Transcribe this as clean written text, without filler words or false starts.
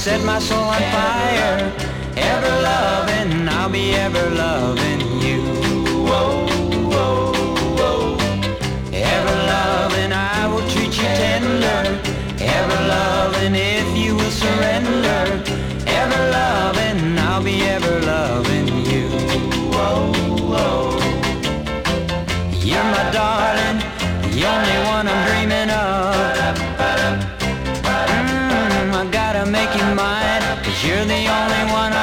set my soul on fire. Ever loving, I'll be ever loving you. Whoa, whoa, whoa. Ever loving, I will treat you tender. Ever loving, if you will surrender. Ever loving, I'll be ever loving you. Whoa, whoa. You're my darling, the only one I'm dreaming of. I gotta make you mine, 'cause you're the only one